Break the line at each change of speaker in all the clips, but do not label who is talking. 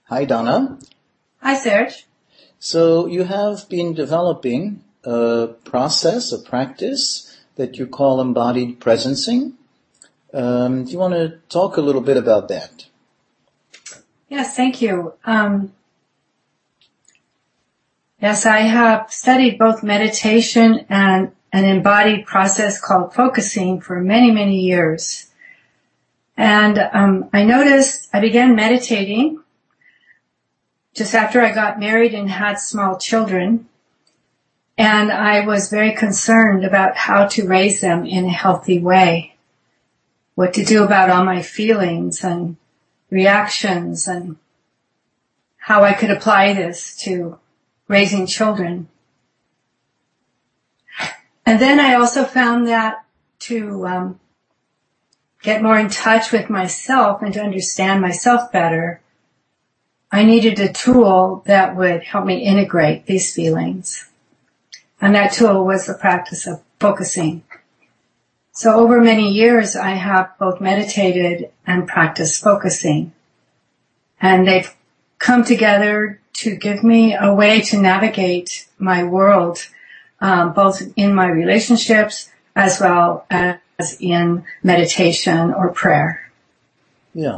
Hi, Donna.
Hi, Serge.
So you have been developing a process, a practice that you call embodied presencing. Do you want to talk a little bit about that?
Yes, thank you. Yes, I have studied both meditation and an embodied process called focusing for many, many years. And I noticed I began meditating just after I got married and had small children. And I was very concerned about how to raise them in a healthy way, what to do about all my feelings and reactions, and how I could apply this to raising children. And then I also found that to get more in touch with myself and to understand myself better, I needed a tool that would help me integrate these feelings. And that tool was the practice of focusing. So over many years, I have both meditated and practiced focusing. And they've come together to give me a way to navigate my world, both in my relationships as well as in meditation or prayer.
Yeah.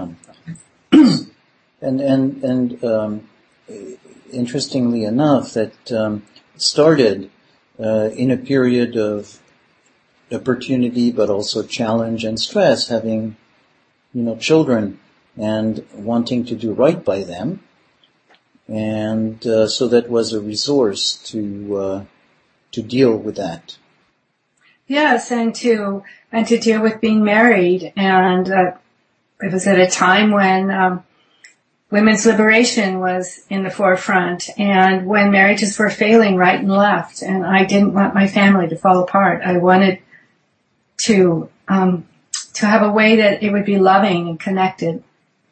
And interestingly enough, that started in a period of opportunity, but also challenge and stress, having, children and wanting to do right by them. And so that was a resource to deal with that.
Yes, and to deal with being married. And it was at a time when women's liberation was in the forefront, and when marriages were failing right and left, and I didn't want my family to fall apart. I wanted to have a way that it would be loving and connected.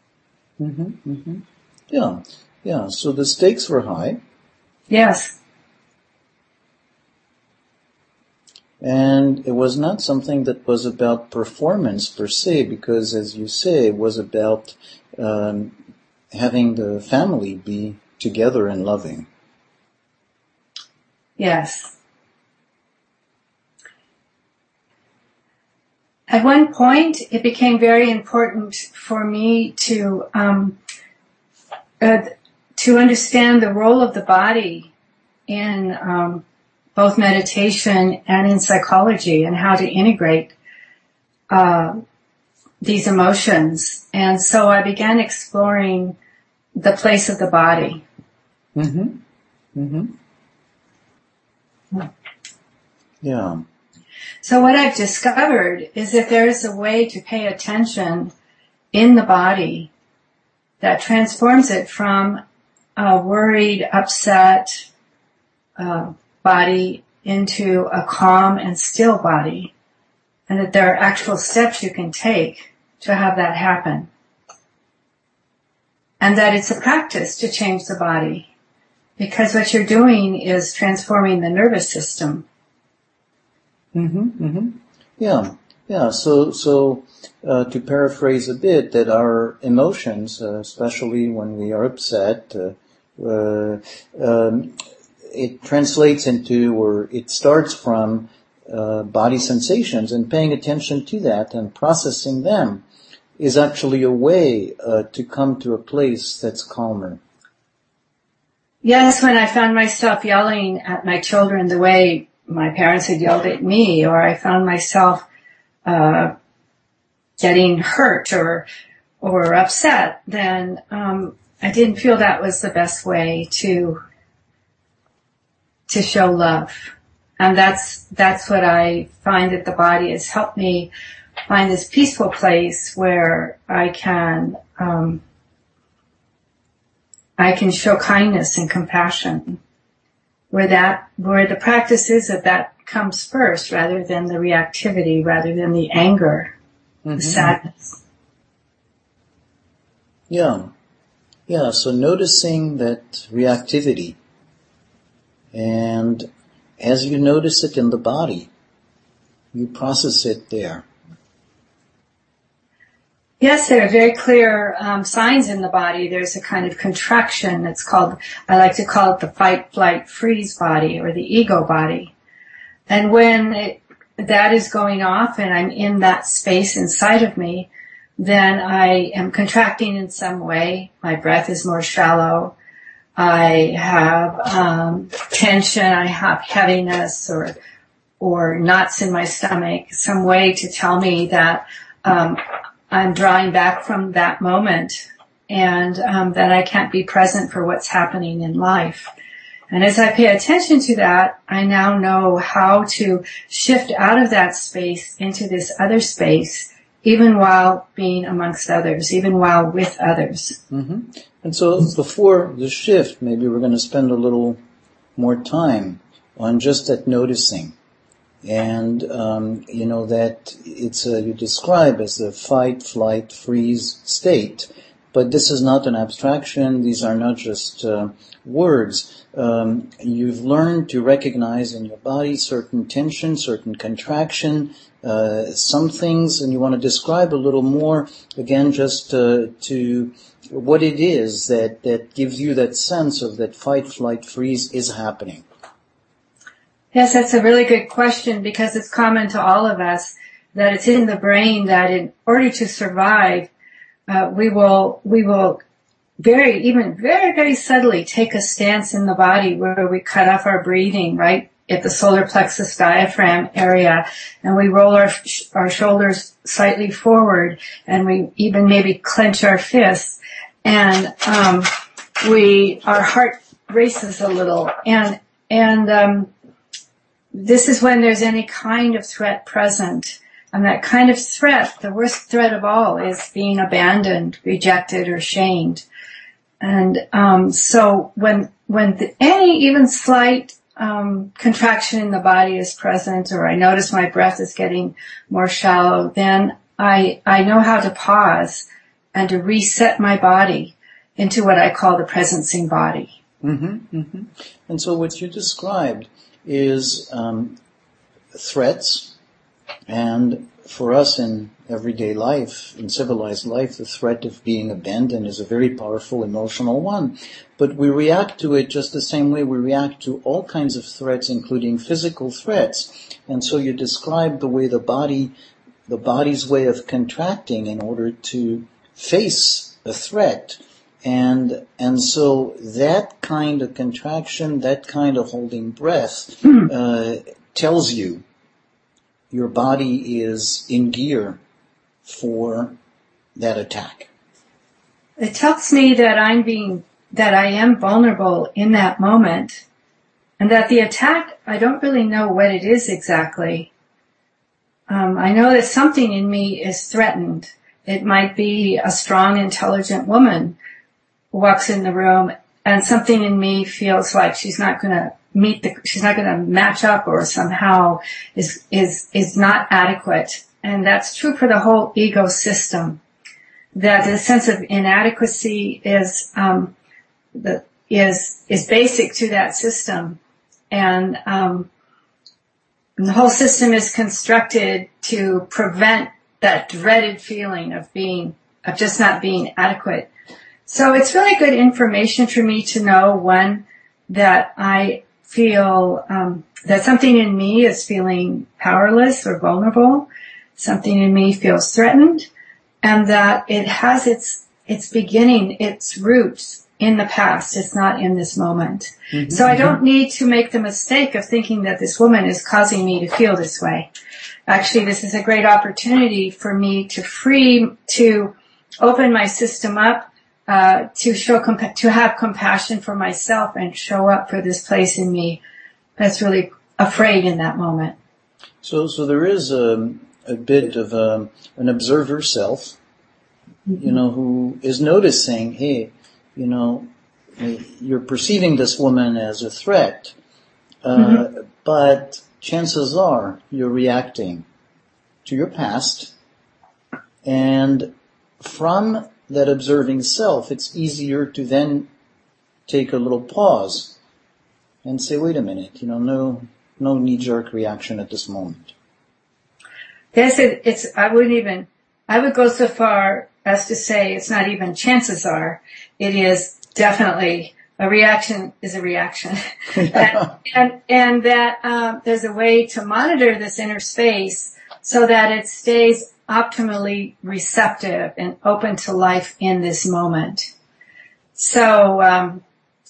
Yeah. So the stakes were high.
Yes.
And it was not something that was about performance per se, because as you say, it was about having the family be together and loving.
Yes. At one point, it became very important for me to understand the role of the body in both meditation and in psychology, and how to integrate these emotions. And so I began exploring the place of the body.
Yeah.
So what I've discovered is that there is a way to pay attention in the body that transforms it from a worried, upset body into a calm and still body, and that there are actual steps you can take to have that happen. And that it's a practice to change the body, because what you're doing is transforming the nervous system.
Yeah. So to paraphrase a bit, that our emotions, especially when we are upset, it translates into, or it starts from body sensations, and paying attention to that and processing them is actually a way to come to a place that's calmer.
Yes, when I found myself yelling at my children the way my parents had yelled at me, or I found myself getting hurt or upset, then I didn't feel that was the best way to show love. And that's what I find, that the body has helped me find this peaceful place where I can show kindness and compassion, where the practice is that comes first, rather than the reactivity, rather than the anger, the sadness.
Yeah. So noticing that reactivity, and as you notice it in the body, you process it there.
Yes, there are very clear signs in the body. There's a kind of contraction. It's called, I like to call it the fight, flight, freeze body, or the ego body. And when that is going off and I'm in that space inside of me, then I am contracting in some way. My breath is more shallow. I have tension. I have heaviness or knots in my stomach. Some way to tell me that I'm drawing back from that moment and that I can't be present for what's happening in life. And as I pay attention to that, I now know how to shift out of that space into this other space, even while being amongst others, even while with others.
Mm-hmm. And so before the shift, maybe we're going to spend a little more time on just that noticing. And, that it's you describe as the fight, flight, freeze state. But this is not an abstraction. These are not just words. You've learned to recognize in your body certain tension, certain contraction, some things, and you want to describe a little more, again, just to what it is that gives you that sense of that fight, flight, freeze is happening.
Yes, that's a really good question because it's common to all of us that it's in the brain that in order to survive, we will very, very subtly take a stance in the body where we cut off our breathing, right, at the solar plexus diaphragm area, and we roll our shoulders slightly forward, and we even maybe clench our fists, and our heart races a little, and this is when there's any kind of threat present. And that kind of threat, the worst threat of all, is being abandoned, rejected, or shamed. And so when any even slight contraction in the body is present, or I notice my breath is getting more shallow, then I know how to pause and to reset my body into what I call the presencing body.
Mm-hmm, mm-hmm. And so what you described is threats, and for us in everyday life, in civilized life, the threat of being abandoned is a very powerful emotional one. But we react to it just the same way we react to all kinds of threats, including physical threats. And so you describe the way the body's way of contracting in order to face a threat. And so that kind of contraction, that kind of holding breath, tells you your body is in gear for that attack.
It tells me that I am vulnerable in that moment, and that the attack, I don't really know what it is exactly. I know that something in me is threatened. It might be a strong, intelligent woman who walks in the room, and something in me feels like she's not going to match up, or somehow is not adequate. And that's true for the whole ecosystem. That the sense of inadequacy is basic to that system. And the whole system is constructed to prevent that dreaded feeling of just not being adequate. So it's really good information for me to know, one, that I feel that something in me is feeling powerless or vulnerable, something in me feels threatened, and that it has its beginning, its roots in the past. It's not in this moment. Mm-hmm. So I don't need to make the mistake of thinking that this woman is causing me to feel this way. Actually, this is a great opportunity for me to open my system up, to have compassion for myself and show up for this place in me that's really afraid in that moment.
So there is a bit of an observer self, who is noticing, hey, you're perceiving this woman as a threat, but chances are you're reacting to your past, and from that observing self, it's easier to then take a little pause and say, wait a minute, no knee-jerk reaction at this moment.
Yes, I would go so far as to say it's not even chances are. It is definitely a reaction is a reaction. and that there's a way to monitor this inner space so that it stays optimally receptive and open to life in this moment. So,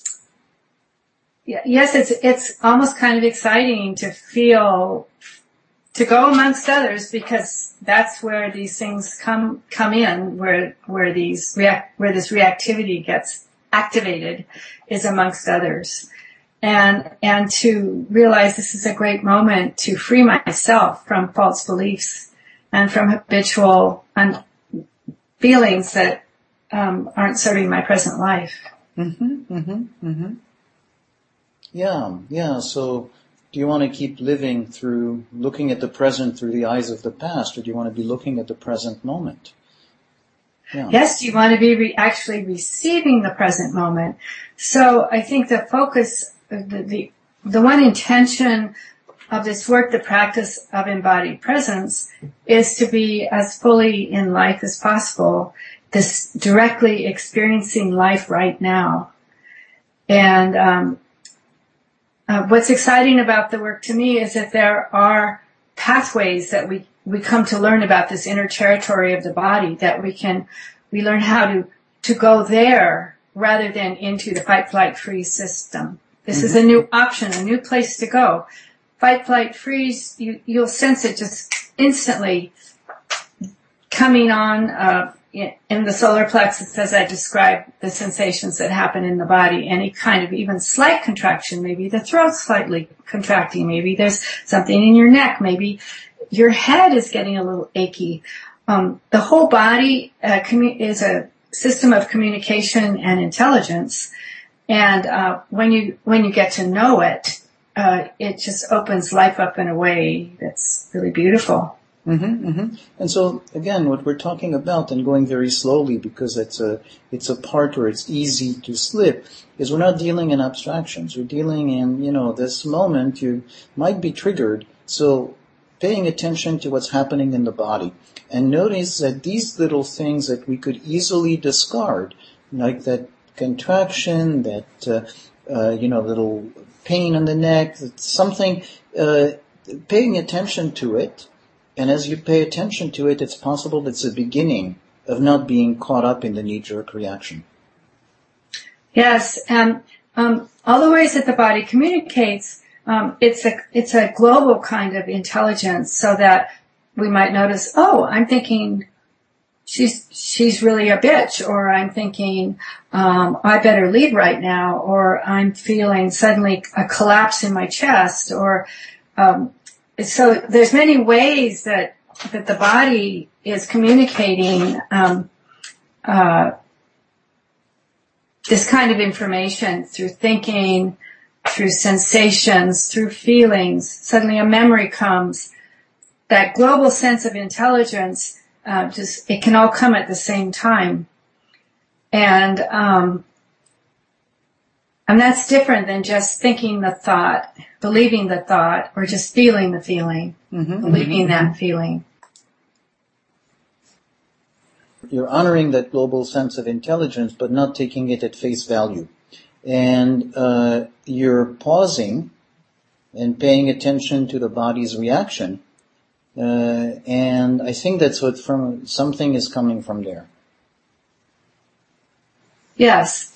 yes, it's almost kind of exciting to feel, to go amongst others, because that's where these things come in, where this reactivity gets activated, is amongst others. And to realize this is a great moment to free myself from false beliefs and from habitual feelings that aren't serving my present life.
Yeah. So do you want to keep living through looking at the present through the eyes of the past, or do you want to be looking at the present moment? Yeah.
Yes, you want to be actually receiving the present moment. So I think the focus, the one intention of this work, the practice of embodied presence, is to be as fully in life as possible, this directly experiencing life right now. And what's exciting about the work to me is that there are pathways that we come to learn about this inner territory of the body, that we learn how to go there rather than into the fight, flight, freeze system. This is a new option, a new place to go. Fight, flight, freeze, you'll sense it just instantly coming on in the solar plexus as I describe the sensations that happen in the body. Any kind of even slight contraction, maybe the throat slightly contracting, maybe there's something in your neck, maybe your head is getting a little achy. The whole body is a system of communication and intelligence, and when you get to know it, it just opens life up in a way that's really beautiful.
And so again, what we're talking about, and going very slowly because it's a part where it's easy to slip, is we're not dealing in abstractions. We're dealing in, this moment you might be triggered. So paying attention to what's happening in the body, and notice that these little things that we could easily discard, like that contraction, that little pain on the neck, something, paying attention to it. And as you pay attention to it, it's possible it's a beginning of not being caught up in the knee-jerk reaction.
Yes, and all the ways that the body communicates, it's a global kind of intelligence, so that we might notice, I'm thinking she's really a bitch, or I'm thinking I better leave right now, or I'm feeling suddenly a collapse in my chest, or so there's many ways that the body is communicating this kind of information through thinking, through sensations, through feelings. Suddenly a memory comes. That global sense of intelligence, it can all come at the same time. And that's different than just thinking the thought, believing the thought, or just feeling the feeling, believing that feeling.
You're honoring that global sense of intelligence, but not taking it at face value. And you're pausing and paying attention to the body's reaction. And I think that's something is coming from there. Yes.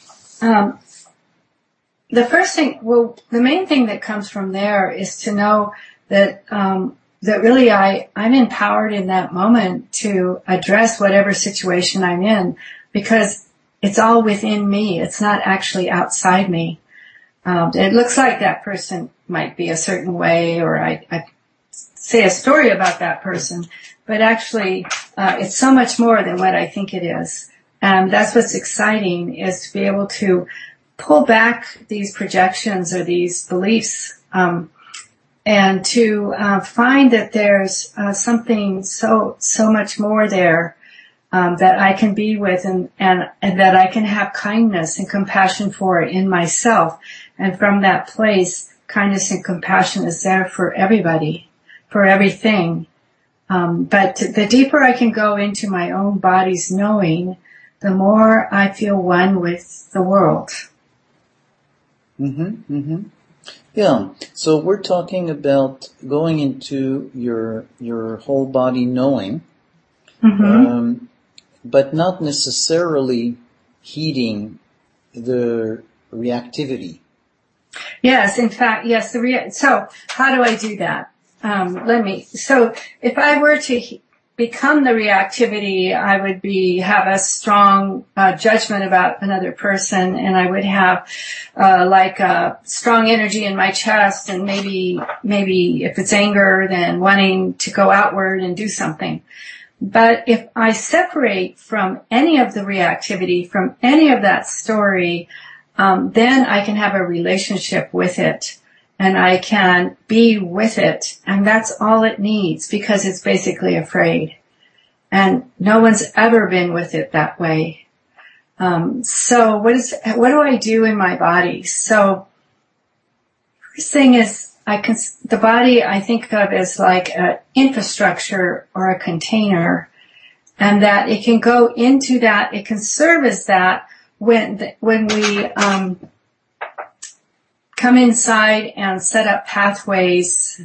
The main thing that comes from there is to know that really I'm empowered in that moment to address whatever situation I'm in, because it's all within me. It's not actually outside me. It looks like that person might be a certain way, or I say a story about that person, but actually it's so much more than what I think it is. And that's what's exciting, is to be able to pull back these projections or these beliefs, and to find that there's something so much more there that I can be with, and that I can have kindness and compassion for in myself. And from that place, kindness and compassion is there for everybody, for everything. But the deeper I can go into my own body's knowing, the more I feel one with the world.
Mm-hmm, mm-hmm. Yeah, so we're talking about going into your whole body knowing,
Mm-hmm.
but not necessarily heeding the reactivity.
Yes, in fact, yes. So how do I do that? So if I were to become the reactivity, I would have a strong judgment about another person, and I would have like a strong energy in my chest, and maybe if it's anger, then wanting to go outward and do something. But if I separate from any of the reactivity, from any of that story, then I can have a relationship with it, and I can be with it, and that's all it needs, because it's basically afraid. And no one's ever been with it that way. So what do I do in my body? So first thing is, the body I think of as like an infrastructure or a container, and that it can go into that, it can serve as that when we come inside and set up pathways.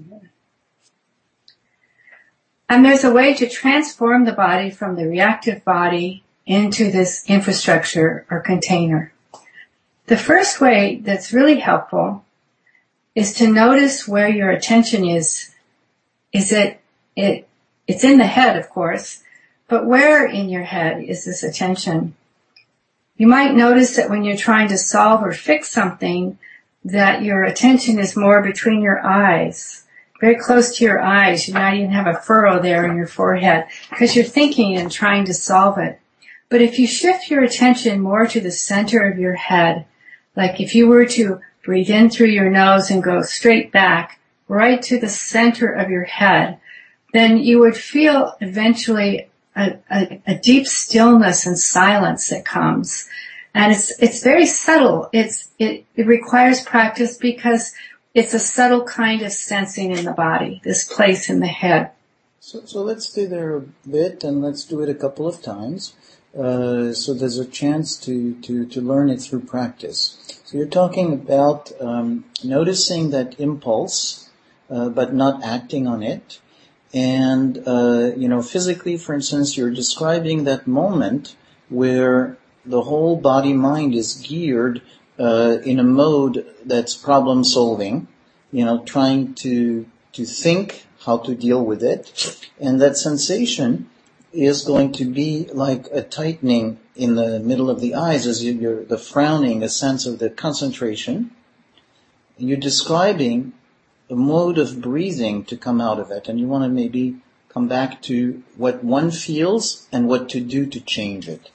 And there's a way to transform the body from the reactive body into this infrastructure or container. The first way that's really helpful is to notice where your attention is. It's in the head, of course, but where in your head is this attention? You might notice that when you're trying to solve or fix something, that your attention is more between your eyes, very close to your eyes. You might even have a furrow there in your forehead because you're thinking and trying to solve it. But if you shift your attention more to the center of your head, like if you were to breathe in through your nose and go straight back, right to the center of your head, then you would feel eventually a deep stillness and silence that comes. And it's very subtle. It requires practice because it's a subtle kind of sensing in the body, this place in the head.
So let's stay there a bit, and let's do it a couple of times. So there's a chance to learn it through practice. So you're talking about noticing that impulse, but not acting on it. And, physically, for instance, you're describing that moment where the whole body-mind is geared in a mode that's problem-solving, trying to think how to deal with it. And that sensation is going to be like a tightening in the middle of the eyes as you're the frowning, a sense of the concentration. And you're describing a mode of breathing to come out of it, and you want to maybe come back to what one feels and what to do to change it.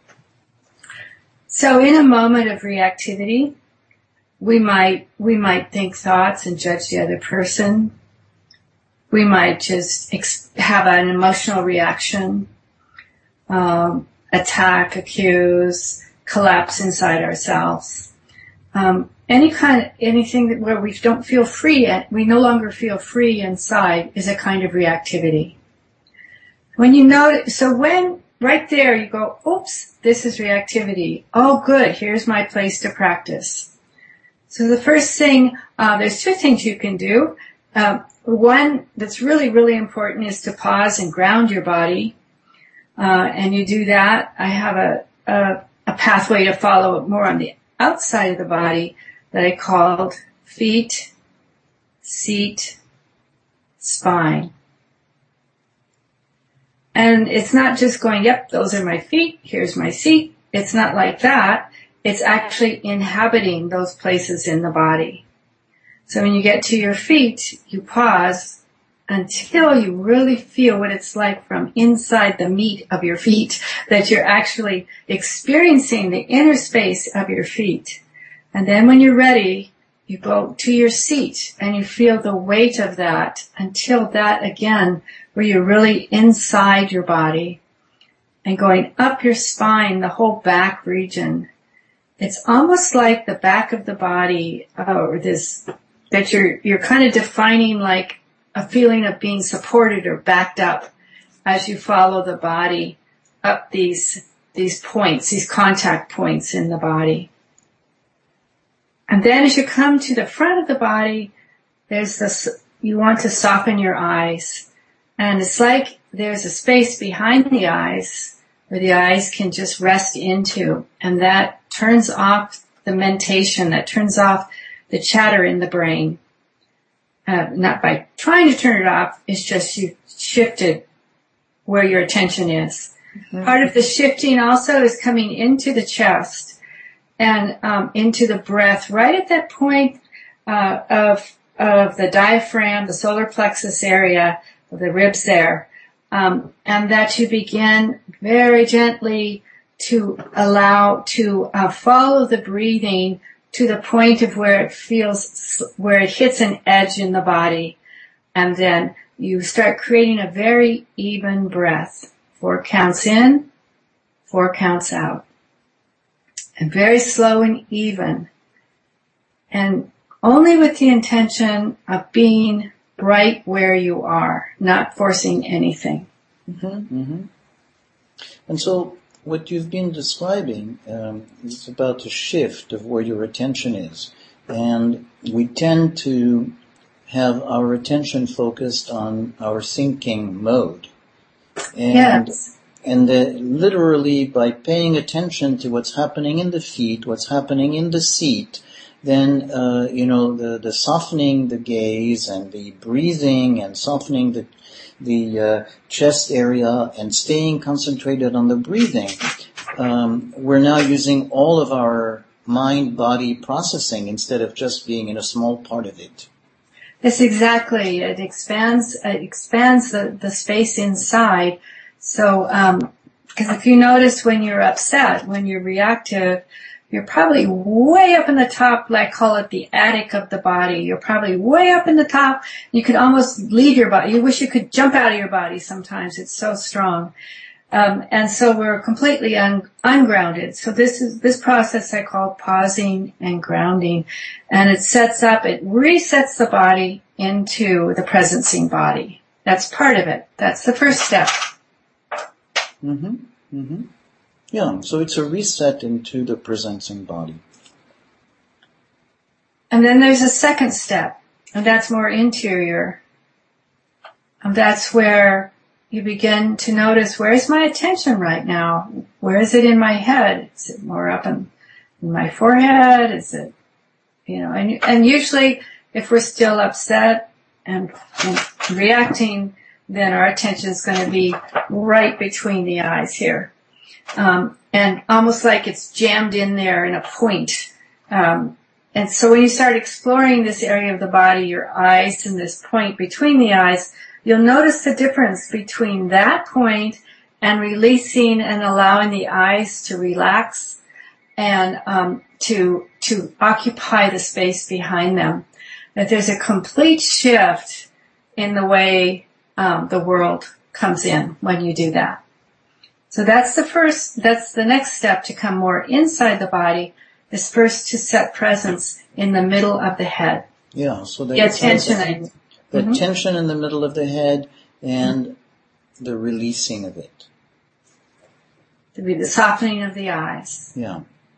So in a moment of reactivity, we might think thoughts and judge the other person. We might just have an emotional reaction, attack, accuse, collapse inside ourselves. Anything where we don't feel free, we no longer feel free inside, is a kind of reactivity. When you notice, right there you go, oops, this is reactivity. Oh good, here's my place to practice. So the first thing, there's two things you can do. One that's really, really important is to pause and ground your body. And you do that. I have a pathway to follow more on the outside of the body that I called feet, seat, spine. And it's not just going, yep, those are my feet, here's my seat. It's not like that. It's actually inhabiting those places in the body. So when you get to your feet, you pause until you really feel what it's like from inside the meat of your feet, that you're actually experiencing the inner space of your feet. And then when you're ready, you go to your seat and you feel the weight of that until that again, where you're really inside your body and going up your spine, the whole back region. It's almost like the back of the body, or this, that you're kind of defining like a feeling of being supported or backed up as you follow the body up these points, these contact points in the body. And then as you come to the front of the body, there's this, you want to soften your eyes. And it's like there's a space behind the eyes where the eyes can just rest into. And that turns off the mentation, that turns off the chatter in the brain. Not by trying to turn it off, it's just you shifted where your attention is. Mm-hmm. Part of the shifting also is coming into the chest and into the breath, right at that point of the diaphragm, the solar plexus area, the ribs there, and that you begin very gently to allow to follow the breathing to the point of where it hits an edge in the body, and then you start creating a very even breath. 4 counts in, 4 counts out. And very slow and even. And only with the intention of being right where you are, not forcing anything.
Mm-hmm, mm-hmm. And so what you've been describing is about a shift of where your attention is. And we tend to have our attention focused on our thinking mode. And,
yes.
And literally by paying attention to what's happening in the feet, what's happening in the seat, then, the softening the gaze and the breathing and softening the chest area and staying concentrated on the breathing, we're now using all of our mind-body processing instead of just being in a small part of it.
Yes, exactly. It expands the space inside. So, because if you notice when you're upset, when you're reactive, you're probably way up in the top, like call it the attic of the body. You're probably way up in the top. You could almost leave your body. You wish you could jump out of your body sometimes. It's so strong. And so we're completely ungrounded. So this process I call pausing and grounding. And it resets the body into the presencing body. That's part of it. That's the first step.
Mm-hmm. Mm-hmm. Yeah, so it's a reset into the presencing body.
And then there's a second step, and that's more interior. And that's where you begin to notice, where's my attention right now? Where is it in my head? Is it more up in my forehead? Is it, and usually if we're still upset and reacting, then our attention is going to be right between the eyes here. And almost like it's jammed in there in a point. And so when you start exploring this area of the body, your eyes and this point between the eyes, you'll notice the difference between that point and releasing and allowing the eyes to relax and to occupy the space behind them. That there's a complete shift in the way the world comes in when you do that. So that's the next step to come more inside the body, is first to set presence in the middle of the head.
Yeah, so
the attention.
The tension in the middle of the head and the releasing of it.
To be the softening of the eyes.
Yeah.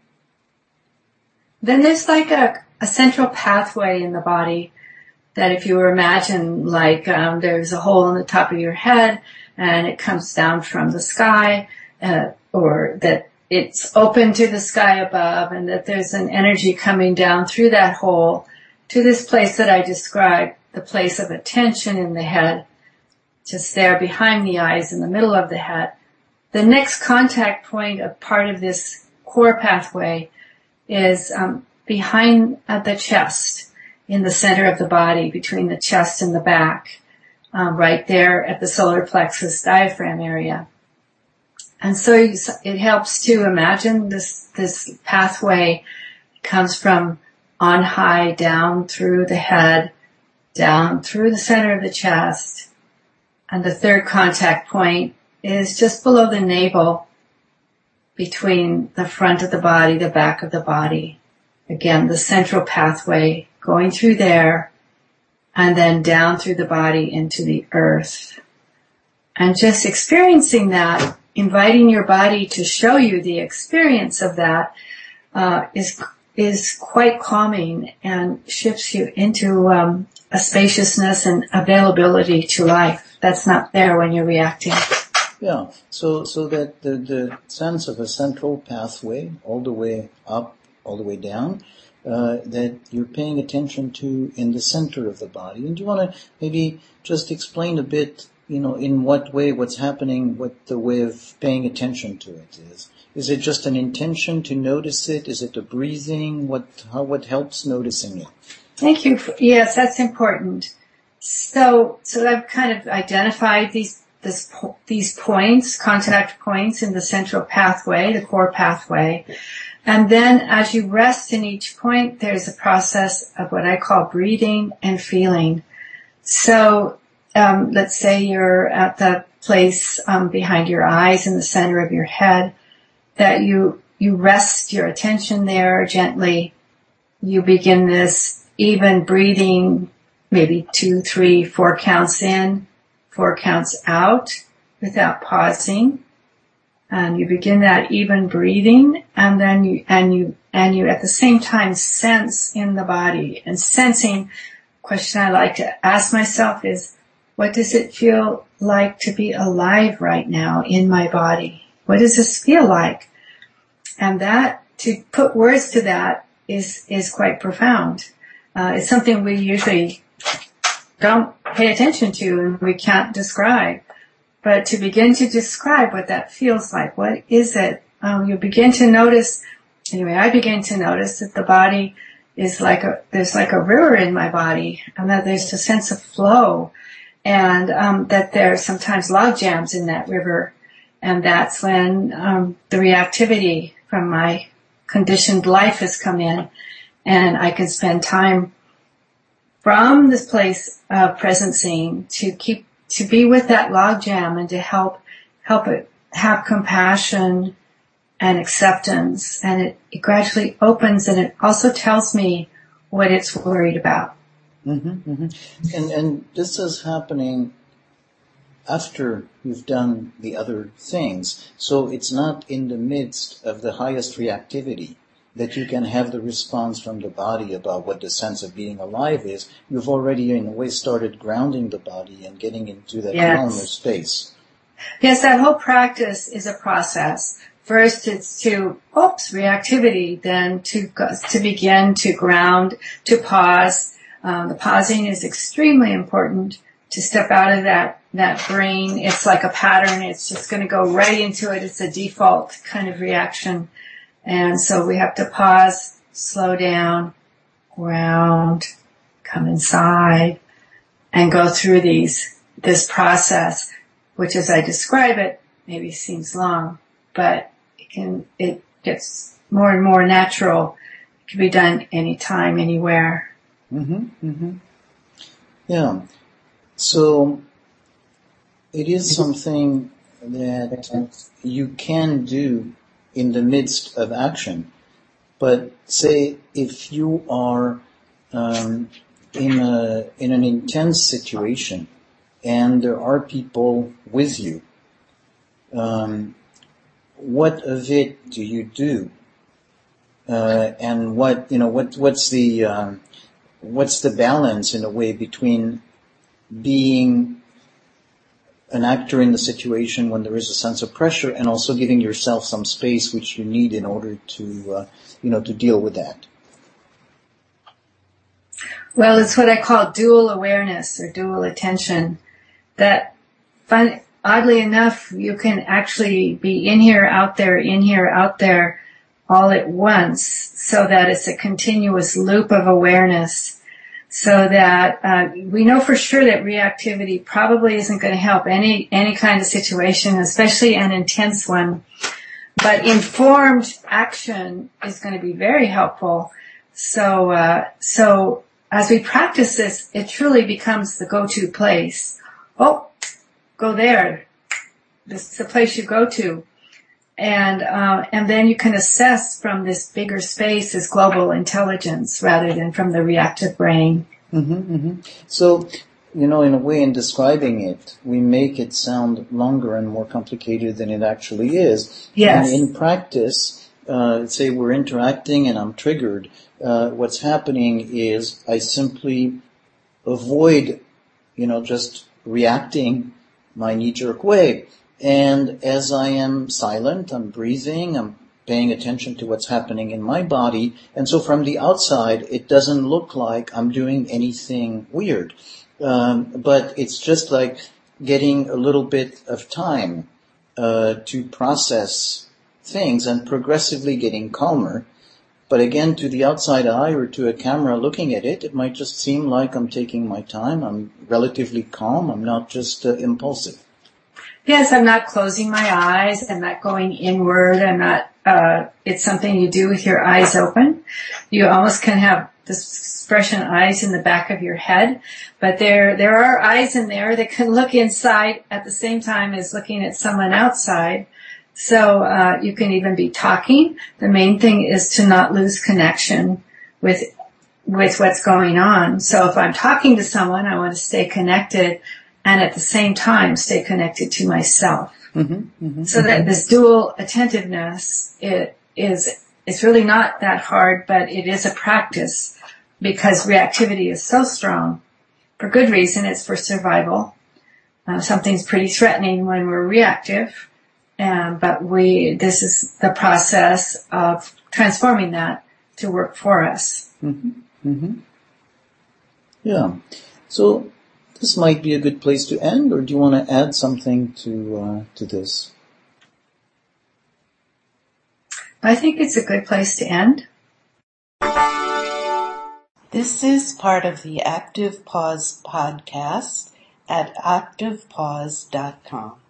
Then there's like a central pathway in the body that if you imagine like there's a hole in the top of your head and it comes down from the sky, or that it's open to the sky above, and that there's an energy coming down through that hole to this place that I described, the place of attention in the head, just there behind the eyes in the middle of the head. The next contact point of part of this core pathway is behind the chest, in the center of the body, between the chest and the back, right there at the solar plexus diaphragm area. And so it helps to imagine this pathway comes from on high, down through the head, down through the center of the chest. And the third contact point is just below the navel, between the front of the body, the back of the body. Again, the central pathway going through there and then down through the body into the earth. And just experiencing that, inviting your body to show you the experience of that, is quite calming and shifts you into a spaciousness and availability to life that's not there when you're reacting.
Yeah, so that the sense of a central pathway all the way up, all the way down, that you're paying attention to in the center of the body. And do you want to maybe just explain a bit, in what way, what's happening, what the way of paying attention to it is? Is it just an intention to notice it? Is it a breathing? What helps noticing it?
Thank you. Yes, that's important. So I've kind of identified these points, contact points in the central pathway, the core pathway. And then as you rest in each point, there's a process of what I call breathing and feeling. So, let's say you're at the place, behind your eyes in the center of your head, that you rest your attention there gently. You begin this even breathing, maybe 2, 3, 4 counts in, 4 counts out without pausing. And you begin that even breathing, and then you at the same time sense in the body. And sensing, question I like to ask myself is, what does it feel like to be alive right now in my body? What does this feel like? And that, to put words to that is quite profound. It's something we usually don't pay attention to and we can't describe. But to begin to describe what that feels like, what is it? You begin to notice, anyway, I begin to notice that the body is there's like a river in my body, and that there's a sense of flow, and that there's sometimes log jams in that river. And that's when the reactivity from my conditioned life has come in, and I can spend time from this place of presencing to be with that logjam and to help it have compassion and acceptance, and it gradually opens, and it also tells me what it's worried about.
Mm-hmm, mm-hmm. And this is happening after you've done the other things. So it's not in the midst of the highest reactivity that you can have the response from the body about what the sense of being alive is. You've already, in a way, started grounding the body and getting into that calmer space.
Yes, that whole practice is a process. First, it's reactivity, then to begin to ground, to pause. The pausing is extremely important, to step out of that brain. It's like a pattern. It's just going to go right into it. It's a default kind of reaction. And so we have to pause, slow down, ground, come inside, and go through this process, which, as I describe it, maybe seems long, but it gets more and more natural. It can be done anytime, anywhere.
Mm-hmm, mm-hmm. Yeah. So it is something that you can do in the midst of action. But say if you are in an intense situation and there are people with you, what of it do you do? And what's the balance in a way between being an actor in the situation when there is a sense of pressure and also giving yourself some space which you need in order to deal with that?
Well, it's what I call dual awareness or dual attention. That, oddly enough, you can actually be in here, out there, all at once, so that it's a continuous loop of awareness. So that we know for sure that reactivity probably isn't going to help any kind of situation, especially an intense one. But informed action is going to be very helpful. So as we practice this, it truly becomes the go-to place. Oh, go there. This is the place you go to. And then you can assess from this bigger space as global intelligence rather than from the reactive brain.
So, in a way, in describing it, we make it sound longer and more complicated than it actually is.
Yes.
And in practice, say we're interacting and I'm triggered, what's happening is I simply avoid, just reacting my knee-jerk way. And as I am silent, I'm breathing, I'm paying attention to what's happening in my body. And so from the outside, it doesn't look like I'm doing anything weird. But it's just like getting a little bit of time to process things and progressively getting calmer. But again, to the outside eye or to a camera looking at it, it might just seem like I'm taking my time. I'm relatively calm. I'm not just impulsive.
Yes, I'm not closing my eyes. I'm not going inward. I'm not, it's something you do with your eyes open. You almost can have this expression, eyes in the back of your head, but there are eyes in there that can look inside at the same time as looking at someone outside. So, you can even be talking. The main thing is to not lose connection with what's going on. So if I'm talking to someone, I want to stay connected and at the same time stay connected to myself. So that this dual attentiveness, it's really not that hard, but it is a practice because reactivity is so strong. For good reason, it's for survival. Something's pretty threatening when we're reactive. But this is the process of transforming that to work for us.
Yeah. So this might be a good place to end, or do you want to add something to this?
I think it's a good place to end.
This is part of the Active Pause podcast at activepause.com.